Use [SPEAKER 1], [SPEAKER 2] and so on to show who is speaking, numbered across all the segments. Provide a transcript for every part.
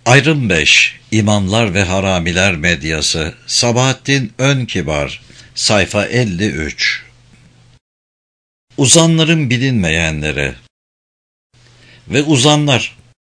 [SPEAKER 1] Ayrım 5. İmamlar ve Haramiler Medyası. Sabahattin Önkibar. Sayfa 53. Uzanların bilinmeyenleri ve uzanlar.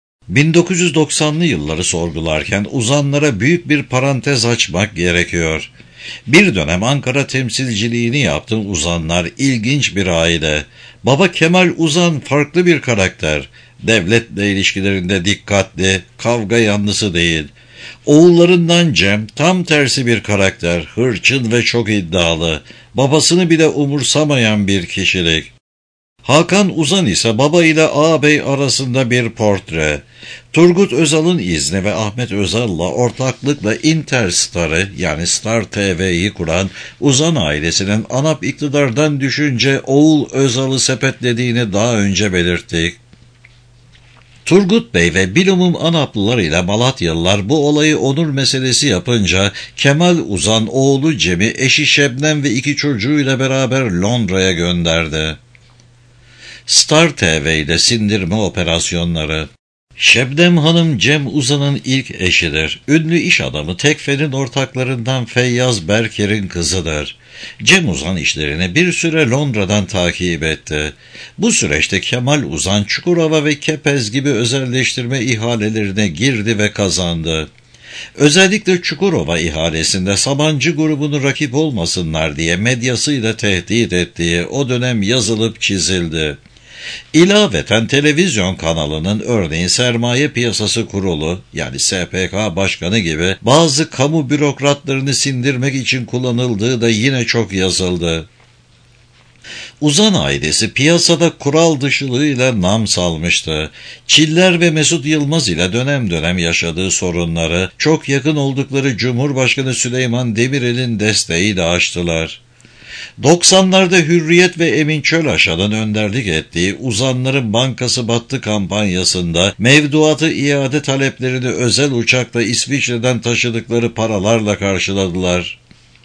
[SPEAKER 1] 1990'lı yılları sorgularken uzanlara büyük bir parantez açmak gerekiyor. Bir dönem Ankara temsilciliğini yaptığım uzanlar ilginç bir aile. Baba Kemal Uzan farklı bir karakter. Devletle ilişkilerinde dikkatli, kavga yanlısı değil. Oğullarından Cem tam tersi bir karakter, hırçın ve çok iddialı. Babasını bile umursamayan bir kişilik. Hakan Uzan ise baba ile ağabey arasında bir portre. Turgut Özal'ın izni ve Ahmet Özal'la ortaklıkla Interstar'ı yani Star TV'yi kuran Uzan ailesinin ANAP iktidardan düşünce oğul Özal'ı sepetlediğini daha önce belirttik. Turgut Bey ve bilumum ANAP'lılar ile Malatyalılar bu olayı onur meselesi yapınca Kemal Uzan oğlu Cem'i eşi Şebnem ve 2 çocuğuyla beraber Londra'ya gönderdi. Star TV'de sindirme operasyonları. Şebnem Hanım Cem Uzan'ın ilk eşidir. Ünlü iş adamı Tekfe'nin ortaklarından Feyyaz Berker'in kızıdır. Cem Uzan işlerini bir süre Londra'dan takip etti. Bu süreçte Kemal Uzan Çukurova ve Kepez gibi özelleştirme ihalelerine girdi ve kazandı. Özellikle Çukurova ihalesinde Sabancı grubunu rakip olmasınlar diye medyasıyla tehdit ettiği o dönem yazılıp çizildi. İlaveten televizyon kanalının örneğin Sermaye Piyasası Kurulu yani SPK Başkanı gibi bazı kamu bürokratlarını sindirmek için kullanıldığı da yine çok yazıldı. Uzan ailesi piyasada kural dışılığıyla nam salmıştı. Çiller ve Mesut Yılmaz ile dönem dönem yaşadığı sorunları çok yakın oldukları Cumhurbaşkanı Süleyman Demirel'in desteğiyle aştılar. 90'larda Hürriyet ve Emin Çölaşan'ın önderlik ettiği Uzanların Bankası Battı kampanyasında mevduatı iade taleplerini özel uçakla İsviçre'den taşıdıkları paralarla karşıladılar.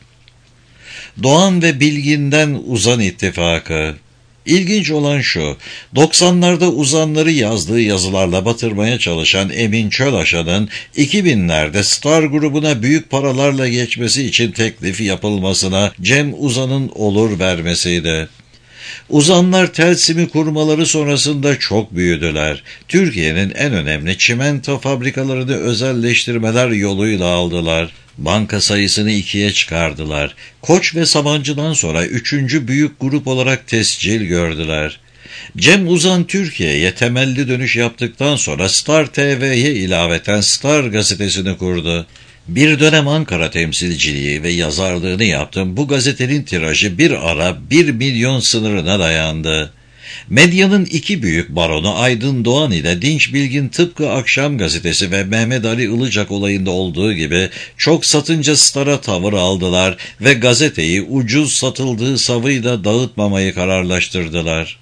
[SPEAKER 1] Doğan ve Bilgin'den Uzan ittifakı. İlginç olan şu, 90'larda uzanları yazdığı yazılarla batırmaya çalışan Emin Çölaşan'ın 2000'lerde Star grubuna büyük paralarla geçmesi için teklif yapılmasına Cem Uzan'ın olur vermesiydi. Uzanlar Telsim'i kurmaları sonrasında çok büyüdüler. Türkiye'nin en önemli çimento fabrikalarını özelleştirmeler yoluyla aldılar. Banka sayısını 2'ye çıkardılar. Koç ve Sabancı'dan sonra 3. büyük grup olarak tescil gördüler. Cem Uzan Türkiye'ye temelli dönüş yaptıktan sonra Star TV'ye ilaveten Star gazetesini kurdu. Bir dönem Ankara temsilciliği ve yazarlığını yaptım. Bu gazetenin tirajı bir ara 1 milyon sınırına dayandı. Medyanın 2 büyük baronu Aydın Doğan ile Dinç Bilgin tıpkı Akşam Gazetesi ve Mehmet Ali Ilıcak olayında olduğu gibi çok satınca Star'a tavır aldılar ve gazeteyi ucuz satıldığı savıyla dağıtmamayı kararlaştırdılar.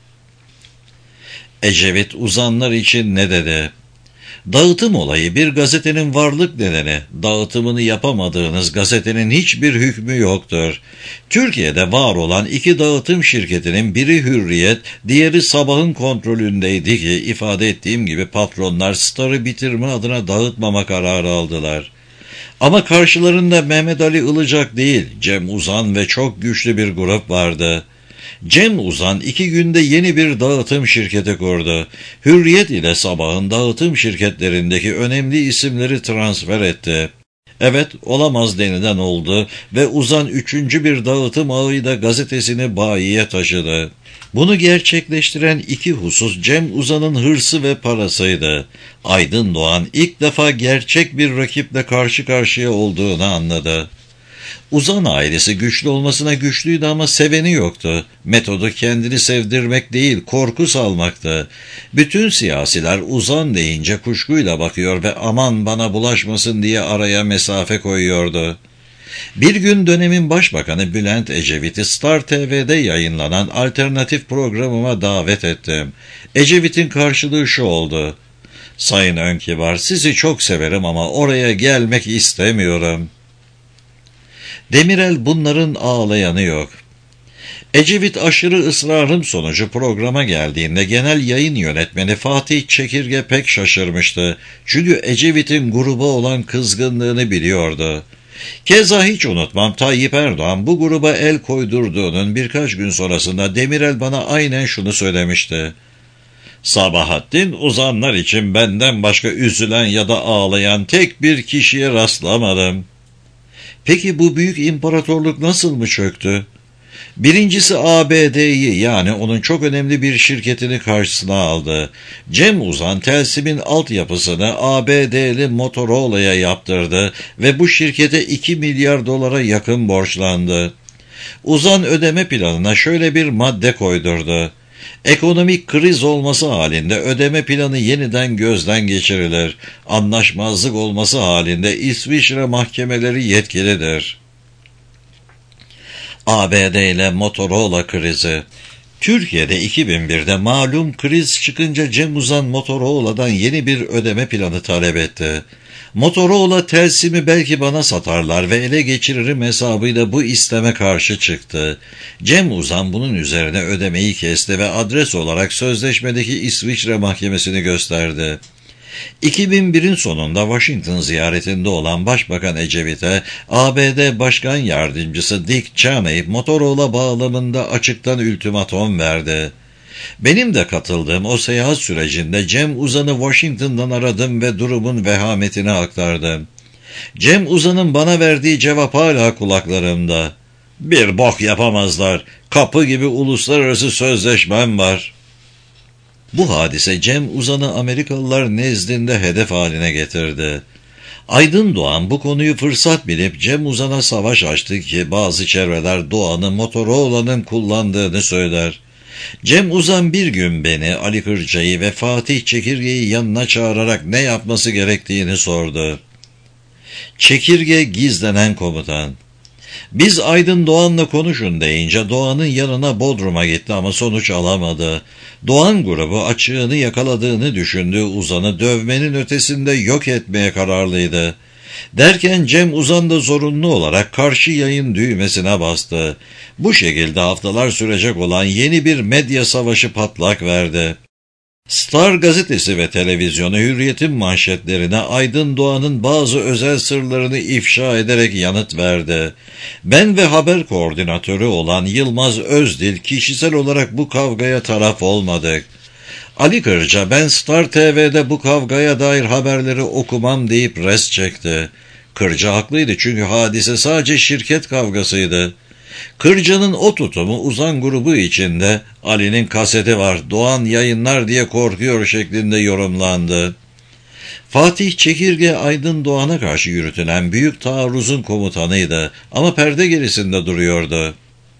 [SPEAKER 1] Ecevit uzanlar için ne dedi? Dağıtım olayı bir gazetenin varlık nedeni. Dağıtımını yapamadığınız gazetenin hiçbir hükmü yoktur. Türkiye'de var olan 2 dağıtım şirketinin biri Hürriyet, diğeri Sabah'ın kontrolündeydi ki ifade ettiğim gibi patronlar Star'ı bitirme adına dağıtmama kararı aldılar. Ama karşılarında Mehmet Ali Ilıcak değil, Cem Uzan ve çok güçlü bir grup vardı. Cem Uzan 2 günde yeni bir dağıtım şirketi kurdu. Hürriyet ile Sabah'ın dağıtım şirketlerindeki önemli isimleri transfer etti. Evet, olamaz denilen oldu ve Uzan 3. bir dağıtım ağıyla gazetesini bayiye taşıdı. Bunu gerçekleştiren 2 husus Cem Uzan'ın hırsı ve parasıydı. Aydın Doğan ilk defa gerçek bir rakiple karşı karşıya olduğunu anladı. Uzan ailesi güçlü olmasına güçlüydü ama seveni yoktu. Metodu kendini sevdirmek değil, korku salmaktı. Bütün siyasiler Uzan deyince kuşkuyla bakıyor ve aman bana bulaşmasın diye araya mesafe koyuyordu. Bir gün dönemin başbakanı Bülent Ecevit'i Star TV'de yayınlanan alternatif programıma davet ettim. Ecevit'in karşılığı şu oldu: "Sayın Önkibar, sizi çok severim ama oraya gelmek istemiyorum." Demirel bunların ağlayanı yok. Ecevit aşırı ısrarım sonucu programa geldiğinde genel yayın yönetmeni Fatih Çekirge pek şaşırmıştı. Çünkü Ecevit'in gruba olan kızgınlığını biliyordu. Keza hiç unutmam, Tayyip Erdoğan bu gruba el koydurduğunun birkaç gün sonrasında Demirel bana aynen şunu söylemişti. Sabahattin, uzanlar için benden başka üzülen ya da ağlayan tek bir kişiye rastlamadım. Peki bu büyük imparatorluk nasıl mı çöktü? Birincisi ABD'yi, yani onun çok önemli bir şirketini karşısına aldı. Cem Uzan Telsim'in altyapısını ABD'li Motorola'ya yaptırdı ve bu şirkete 2 milyar dolara yakın borçlandı. Uzan ödeme planına şöyle bir madde koydurdu. Ekonomik kriz olması halinde ödeme planı yeniden gözden geçirilir. Anlaşmazlık olması halinde İsviçre mahkemeleri yetkilidir. ABD ile Motorola krizi. Türkiye'de 2001'de malum kriz çıkınca Cem Uzan Motorola'dan yeni bir ödeme planı talep etti. Motorola Telsim'i belki bana satarlar ve ele geçiririm hesabıyla bu isteme karşı çıktı. Cem Uzan bunun üzerine ödemeyi kesti ve adres olarak sözleşmedeki İsviçre mahkemesini gösterdi. 2001'in sonunda Washington ziyaretinde olan Başbakan Ecevit'e ABD Başkan Yardımcısı Dick Cheney Motorola bağlamında açıktan ultimatom verdi. Benim de katıldığım o seyahat sürecinde Cem Uzan'ı Washington'dan aradım ve durumun vehametini aktardım. Cem Uzan'ın bana verdiği cevap hala kulaklarımda. Bir bok yapamazlar, kapı gibi uluslararası sözleşmem var. Bu hadise Cem Uzan'ı Amerikalılar nezdinde hedef haline getirdi. Aydın Doğan bu konuyu fırsat bilip Cem Uzan'a savaş açtı ki bazı çevreler Doğan'ı Motorola'nın kullandığını söyler. Cem Uzan bir gün beni, Ali Kırca'yı ve Fatih Çekirge'yi yanına çağırarak ne yapması gerektiğini sordu. Çekirge gizlenen komutan. Biz Aydın Doğan'la konuşun deyince Doğan'ın yanına Bodrum'a gitti ama sonuç alamadı. Doğan grubu açığını yakaladığını düşündüğü Uzan'ı dövmenin ötesinde yok etmeye kararlıydı. Derken Cem Uzan da zorunlu olarak karşı yayın düğmesine bastı. Bu şekilde haftalar sürecek olan yeni bir medya savaşı patlak verdi. Star gazetesi ve televizyonu Hürriyet'in manşetlerine Aydın Doğan'ın bazı özel sırlarını ifşa ederek yanıt verdi. Ben ve haber koordinatörü olan Yılmaz Özdil kişisel olarak bu kavgaya taraf olmadık. Ali Kırca ben Star TV'de bu kavgaya dair haberleri okumam deyip res çekti. Kırca haklıydı çünkü hadise sadece şirket kavgasıydı. Kırca'nın o tutumu Uzan grubu içinde Ali'nin kaseti var, Doğan yayınlar diye korkuyor şeklinde yorumlandı. Fatih Çekirge Aydın Doğan'a karşı yürütülen büyük taarruzun komutanıydı ama perde gerisinde duruyordu.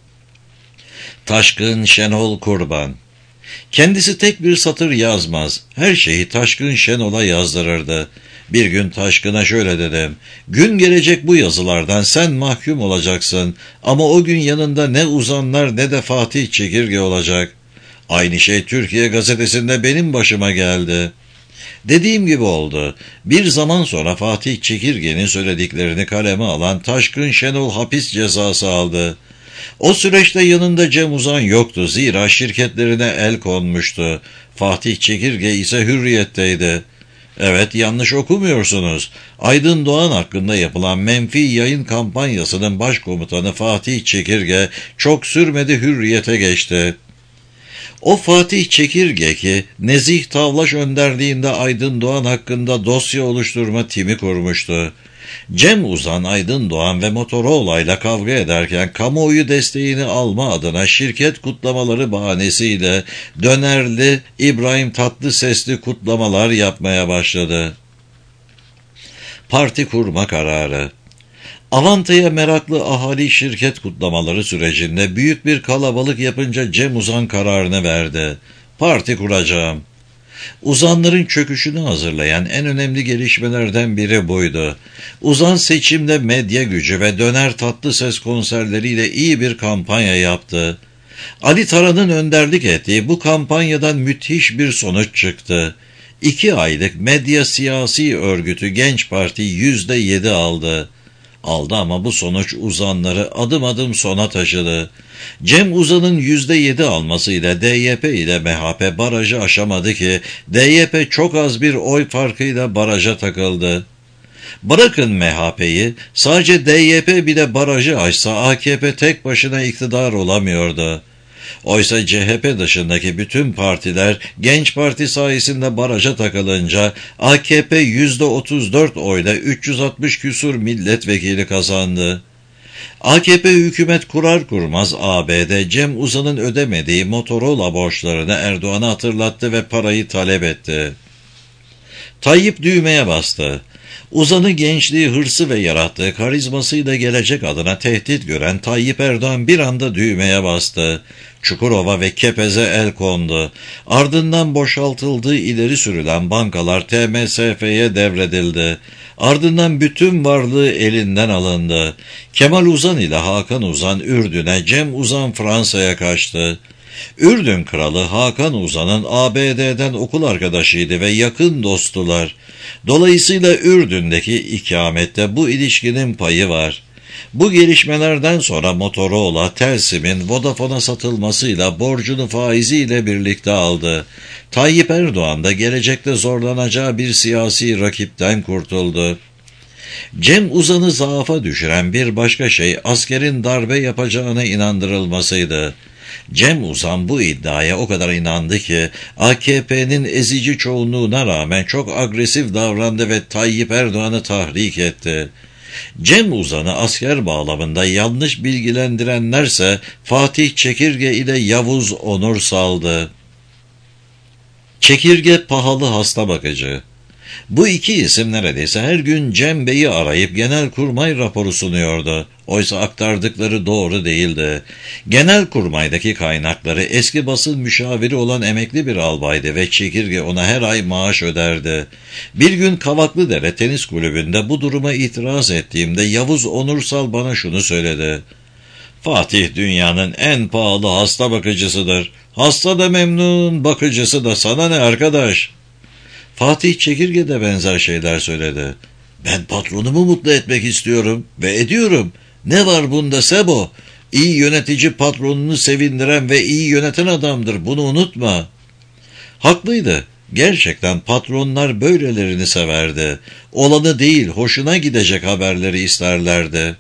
[SPEAKER 1] Taşkın Şenol Kurban. Kendisi tek bir satır yazmaz, her şeyi Taşkın Şenol'a yazdırırdı. Bir gün Taşkın'a şöyle dedim, gün gelecek bu yazılardan sen mahkum olacaksın ama o gün yanında ne Uzanlar ne de Fatih Çekirge olacak. Aynı şey Türkiye gazetesinde benim başıma geldi. Dediğim gibi oldu. Bir zaman sonra Fatih Çekirge'nin söylediklerini kaleme alan Taşkın Şenol hapis cezası aldı. O süreçte yanında Cem Uzan yoktu zira şirketlerine el konmuştu. Fatih Çekirge ise Hürriyet'teydi. Evet, yanlış okumuyorsunuz. Aydın Doğan hakkında yapılan menfi yayın kampanyasının başkomutanı Fatih Çekirge çok sürmedi Hürriyet'e geçti. O Fatih Çekirge ki Nezih Tavlaş önderliğinde Aydın Doğan hakkında dosya oluşturma timi kurmuştu. Cem Uzan, Aydın Doğan ve Motorola ile kavga ederken kamuoyu desteğini alma adına şirket kutlamaları bahanesiyle dönerli İbrahim Tatlıses'li kutlamalar yapmaya başladı. Parti kurma kararı. Avanta'ya meraklı ahali şirket kutlamaları sürecinde büyük bir kalabalık yapınca Cem Uzan kararını verdi. Parti kuracağım. Uzanların çöküşünü hazırlayan en önemli gelişmelerden biri buydu. Uzan seçimde medya gücü ve döner Tatlıses konserleriyle iyi bir kampanya yaptı. Ali Taran'ın önderlik ettiği bu kampanyadan müthiş bir sonuç çıktı. 2 aylık medya siyasi örgütü Genç Parti %7 aldı. aldı ama bu sonuç uzanları adım adım sona taşıdı. Cem Uzan'ın %7 almasıyla DYP ile MHP barajı aşamadı ki DYP çok az bir oy farkıyla baraja takıldı. Bırakın MHP'yi, sadece DYP bile barajı aşsa AKP tek başına iktidar olamıyordu. Oysa CHP dışındaki bütün partiler Genç Parti sayesinde baraja takılınca AKP %34 oyla 360 küsur milletvekili kazandı. AKP hükümet kurar kurmaz AB'de Cem Uzan'ın ödemediği Motorola borçlarını Erdoğan'a hatırlattı ve parayı talep etti. Tayyip düğmeye bastı. Uzan'ı gençliği, hırsı ve yarattığı karizmasıyla gelecek adına tehdit gören Tayyip Erdoğan bir anda düğmeye bastı. Çukurova ve Kepez'e el kondu. Ardından boşaltıldığı ileri sürülen bankalar TMSF'ye devredildi. Ardından bütün varlığı elinden alındı. Kemal Uzan ile Hakan Uzan Ürdün'e, Cem Uzan Fransa'ya kaçtı. Ürdün kralı Hakan Uzan'ın ABD'den okul arkadaşıydı ve yakın dostular. Dolayısıyla Ürdün'deki ikamette bu ilişkinin payı var. Bu gelişmelerden sonra Motorola, Telsim'in Vodafone'a satılmasıyla borcunu faiziyle birlikte aldı. Tayyip Erdoğan da gelecekte zorlanacağı bir siyasi rakipten kurtuldu. Cem Uzan'ı zaafa düşüren bir başka şey askerin darbe yapacağına inandırılmasıydı. Cem Uzan bu iddiaya o kadar inandı ki AKP'nin ezici çoğunluğuna rağmen çok agresif davrandı ve Tayyip Erdoğan'ı tahrik etti. Cem Uzan'ı asker bağlamında yanlış bilgilendirenlerse Fatih Çekirge ile Yavuz Onur saldı. Çekirge pahalı hasta bakıcı. Bu iki isim neredeyse her gün Cem Bey'i arayıp Genelkurmay raporu sunuyordu. Oysa aktardıkları doğru değildi. Genelkurmay'daki kaynakları eski basın müşaviri olan emekli bir albaydı ve Çekirge ona her ay maaş öderdi. Bir gün Kavaklıdere Tenis Kulübü'nde bu duruma itiraz ettiğimde Yavuz Onursal bana şunu söyledi. Fatih dünyanın en pahalı hasta bakıcısıdır. Hasta da memnun, bakıcısı da, sana ne arkadaş? Fatih Çekirge de benzer şeyler söyledi. Ben patronumu mutlu etmek istiyorum ve ediyorum. Ne var bunda Sebo? İyi yönetici patronunu sevindiren ve iyi yöneten adamdır. Bunu unutma. Haklıydı. Gerçekten patronlar böylelerini severdi. Olanı değil, hoşuna gidecek haberleri isterlerdi.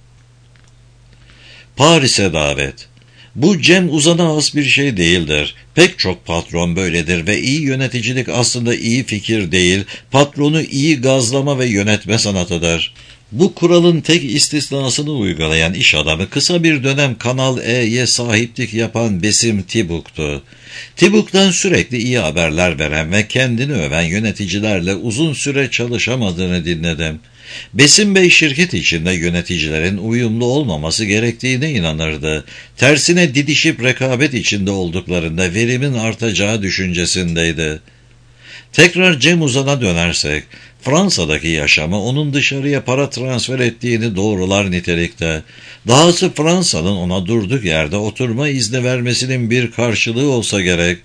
[SPEAKER 1] Paris'e davet. Bu Cem Uzan'a has bir şey değildir. Pek çok patron böyledir ve iyi yöneticilik aslında iyi fikir değil, patronu iyi gazlama ve yönetme sanatıdır. Bu kuralın tek istisnasını uygulayan iş adamı kısa bir dönem Kanal E'ye sahiplik yapan Besim Tibuk'tu. Tibuk'tan sürekli iyi haberler veren ve kendini öven yöneticilerle uzun süre çalışamadığını dinledim. Besim Bey şirket içinde yöneticilerin uyumlu olmaması gerektiğine inanırdı. Tersine didişip rekabet içinde olduklarında verimin artacağı düşüncesindeydi. Tekrar Cem Uzan'a dönersek, Fransa'daki yaşamı onun dışarıya para transfer ettiğini doğrular nitelikte. Dahası Fransa'nın ona durduk yerde oturma izni vermesinin bir karşılığı olsa gerek.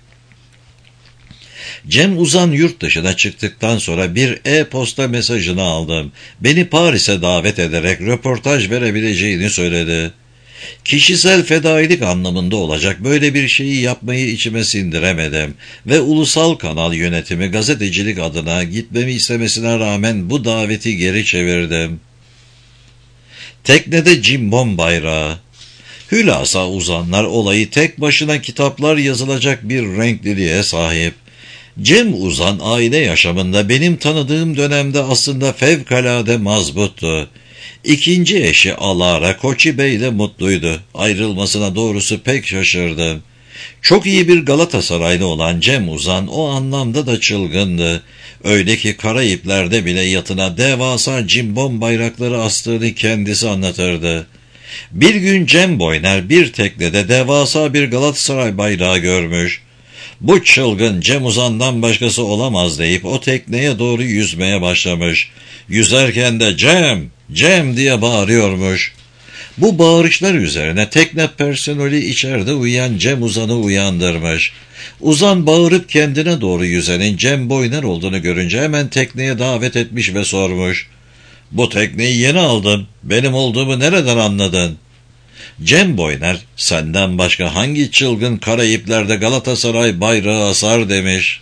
[SPEAKER 1] Cem Uzan yurt dışına çıktıktan sonra bir e-posta mesajını aldım. Beni Paris'e davet ederek röportaj verebileceğini söyledi. Kişisel fedailik anlamında olacak böyle bir şeyi yapmayı içime sindiremedim ve ulusal kanal yönetimi gazetecilik adına gitmemi istemesine rağmen bu daveti geri çevirdim. Teknede cimbom bayrağı. Hülasa Uzanlar olayı tek başına kitaplar yazılacak bir renkliliğe sahip. Cem Uzan aile yaşamında benim tanıdığım dönemde aslında fevkalade mazbuttu. İkinci eşi Alara Koçi Bey ile mutluydu. Ayrılmasına doğrusu pek şaşırdım. Çok iyi bir Galatasaraylı olan Cem Uzan o anlamda da çılgındı. Öyle ki Karayipler'de bile yatına devasa cimbom bayrakları astığını kendisi anlatırdı. Bir gün Cem Boyner bir teknede devasa bir Galatasaray bayrağı görmüş. Bu çılgın Cem Uzan'dan başkası olamaz deyip o tekneye doğru yüzmeye başlamış. Yüzerken de Cem, Cem diye bağırıyormuş. Bu bağırışlar üzerine tekne personeli içeride uyuyan Cem Uzan'ı uyandırmış. Uzan bağırıp kendine doğru yüzenin Cem Boyner olduğunu görünce hemen tekneye davet etmiş ve sormuş. Bu tekneyi yeni aldım. Benim olduğumu nereden anladın? Cem Boyner, senden başka hangi çılgın Karayipler'de Galatasaray bayrağı asar demiş.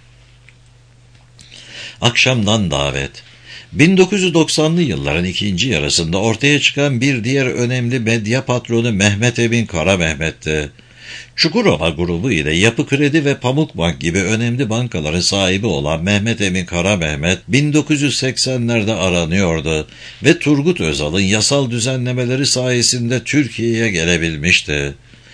[SPEAKER 1] Akşamdan davet. 1990'lı yılların ikinci yarısında ortaya çıkan bir diğer önemli medya patronu Mehmet Emin Kara Mehmet'ti. Çukurova grubu ile Yapı Kredi ve Pamukbank gibi önemli bankaların sahibi olan Mehmet Emin Kara Mehmet 1980'lerde aranıyordu ve Turgut Özal'ın yasal düzenlemeleri sayesinde Türkiye'ye gelebilmişti.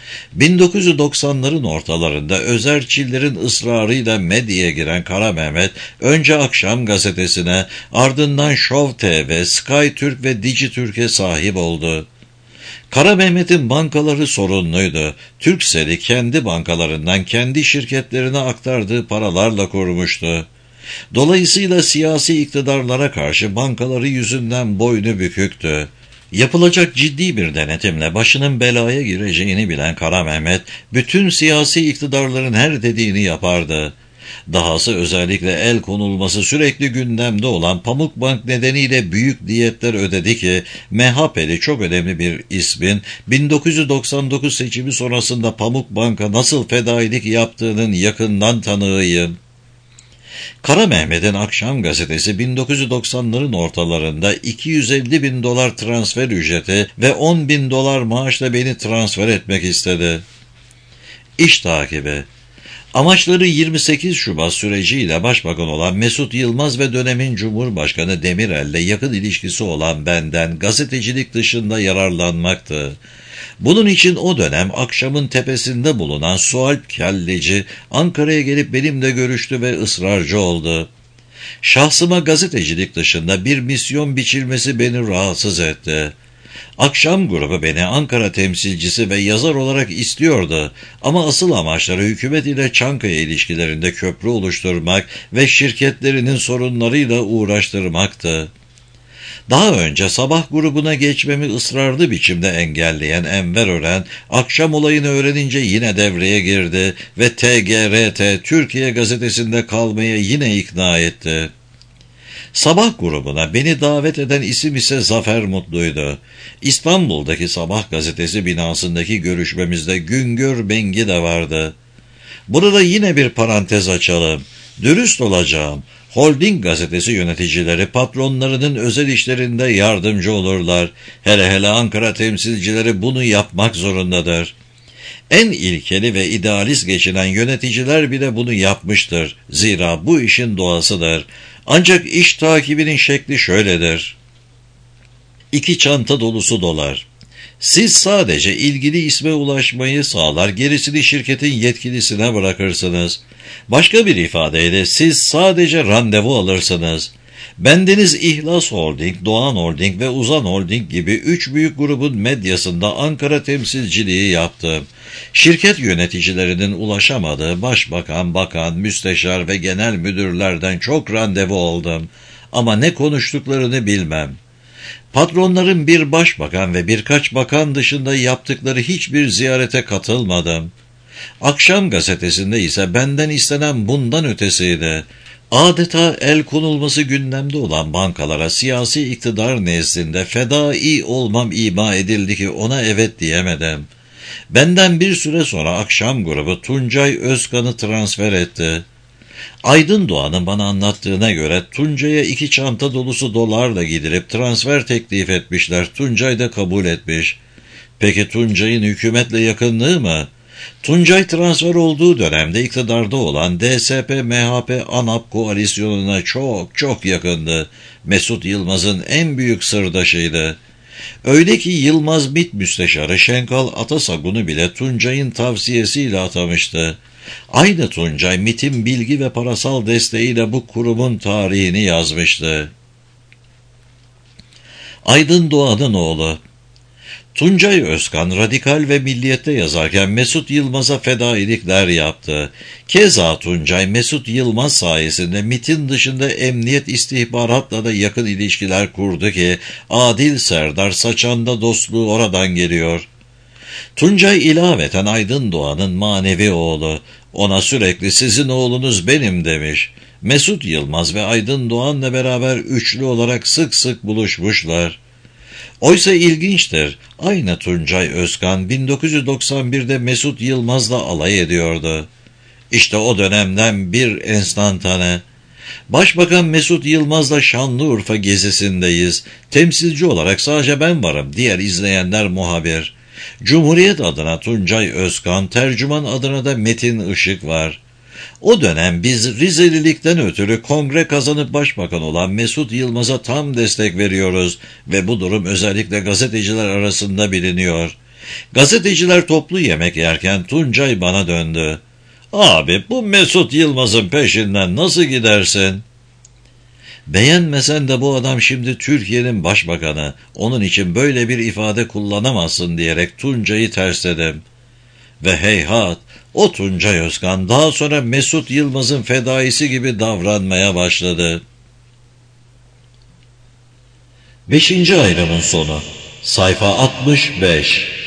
[SPEAKER 1] 1990'ların ortalarında özerçillerin ısrarıyla medyaya giren Kara Mehmet, önce Akşam Gazetesi'ne, ardından Show TV, Sky Türk ve Dijitürk'e sahip oldu. Kara Mehmet'in bankaları sorunluydu. Turkcell'i kendi bankalarından kendi şirketlerine aktardığı paralarla kurmuştu. Dolayısıyla siyasi iktidarlara karşı bankaları yüzünden boynu büküktü. Yapılacak ciddi bir denetimle başının belaya gireceğini bilen Kara Mehmet, bütün siyasi iktidarların her dediğini yapardı. Dahası özellikle el konulması sürekli gündemde olan Pamukbank nedeniyle büyük diyetler ödedi ki, MHP'li çok önemli bir ismin 1999 seçimi sonrasında Pamukbank'a nasıl fedailik yaptığının yakından tanığıyım. Kara Mehmet'in Akşam Gazetesi 1990'ların ortalarında 250 bin dolar transfer ücreti ve 10 bin dolar maaşla beni transfer etmek istedi. İş takibi. Amaçları 28 Şubat süreciyle başbakan olan Mesut Yılmaz ve dönemin Cumhurbaşkanı Demirel'le yakın ilişkisi olan benden gazetecilik dışında yararlanmaktı. Bunun için o dönem Akşam'ın tepesinde bulunan Sualp Kelleci Ankara'ya gelip benimle görüştü ve ısrarcı oldu. Şahsıma gazetecilik dışında bir misyon biçilmesi beni rahatsız etti. Akşam grubu beni Ankara temsilcisi ve yazar olarak istiyordu ama asıl amaçları hükümet ile Çankaya ilişkilerinde köprü oluşturmak ve şirketlerinin sorunlarıyla uğraştırmaktı. Daha önce Sabah grubuna geçmemi ısrarlı biçimde engelleyen Enver Ören, akşam olayını öğrenince yine devreye girdi ve TGRT Türkiye gazetesinde kalmaya yine ikna etti. Sabah grubuna beni davet eden isim ise Zafer Mutlu'ydu. İstanbul'daki Sabah gazetesi binasındaki görüşmemizde Güngör Bengi de vardı. Burada yine bir parantez açalım. Dürüst olacağım. Holding gazetesi yöneticileri patronlarının özel işlerinde yardımcı olurlar. Hele Ankara temsilcileri bunu yapmak zorundadır. En ilkeli ve idealist geçinen yöneticiler bile bunu yapmıştır. Zira bu işin doğasıdır. Ancak iş takibinin şekli şöyledir. 2 çanta dolusu dolar. Siz sadece ilgili isme ulaşmayı sağlar, gerisini şirketin yetkilisine bırakırsınız. Başka bir ifadeyle siz sadece randevu alırsınız. Bendeniz İhlas Holding, Doğan Holding ve Uzan Holding gibi 3 büyük grubun medyasında Ankara temsilciliği yaptım. Şirket yöneticilerinin ulaşamadığı başbakan, bakan, müsteşar ve genel müdürlerden çok randevu aldım. Ama ne konuştuklarını bilmem. Patronların bir başbakan ve birkaç bakan dışında yaptıkları hiçbir ziyarete katılmadım. Akşam gazetesinde ise benden istenen bundan ötesiydi. Adeta el konulması gündemde olan bankalara siyasi iktidar nezdinde fedai olmam ima edildi ki ona evet diyemedim. Benden bir süre sonra Akşam grubu Tuncay Özkan'ı transfer etti. Aydın Doğan'ın bana anlattığına göre Tuncay'a 2 çanta dolusu dolarla gidilip transfer teklif etmişler. Tuncay da kabul etmiş. Peki Tuncay'ın hükümetle yakınlığı mı? Tuncay transfer olduğu dönemde iktidarda olan DSP-MHP-ANAP koalisyonuna çok yakındı. Mesut Yılmaz'ın en büyük sırdaşıydı. Öyle ki Yılmaz MİT Müsteşarı Şenkal Atasagun'u bile Tuncay'ın tavsiyesiyle atamıştı. Aynı Tuncay MİT'in bilgi ve parasal desteğiyle bu kurumun tarihini yazmıştı. Aydın Doğan'ın oğlu Tuncay Özkan Radikal ve Milliyet'te yazarken Mesut Yılmaz'a fedailikler yaptı. Keza Tuncay Mesut Yılmaz sayesinde MİT'in dışında emniyet istihbaratla da yakın ilişkiler kurdu ki Adil Serdar Saçan'da dostluğu oradan geliyor. Tuncay ilaveten Aydın Doğan'ın manevi oğlu. Ona sürekli sizin oğlunuz benim demiş. Mesut Yılmaz ve Aydın Doğan'la beraber üçlü olarak sık sık buluşmuşlar. Oysa ilginçtir, aynı Tuncay Özkan 1991'de Mesut Yılmaz'la alay ediyordu. İşte o dönemden bir enstantane. Başbakan Mesut Yılmaz'la Şanlıurfa gezisindeyiz. Temsilci olarak sadece ben varım, diğer izleyenler muhabir. Cumhuriyet adına Tuncay Özkan, tercüman adına da Metin Işık var. O dönem biz Rizelilikten ötürü kongre kazanıp başbakan olan Mesut Yılmaz'a tam destek veriyoruz ve bu durum özellikle gazeteciler arasında biliniyor. Gazeteciler toplu yemek yerken Tuncay bana döndü. "Abi, bu Mesut Yılmaz'ın peşinden nasıl gidersin?" "Beğenmesen de bu adam şimdi Türkiye'nin başbakanı, onun için böyle bir ifade kullanamazsın," diyerek Tuncay'ı tersledim. Ve heyhat, o Tuncay Özkan daha sonra Mesut Yılmaz'ın fedaisi gibi davranmaya başladı. 5. ayrımın sonu. Sayfa 65.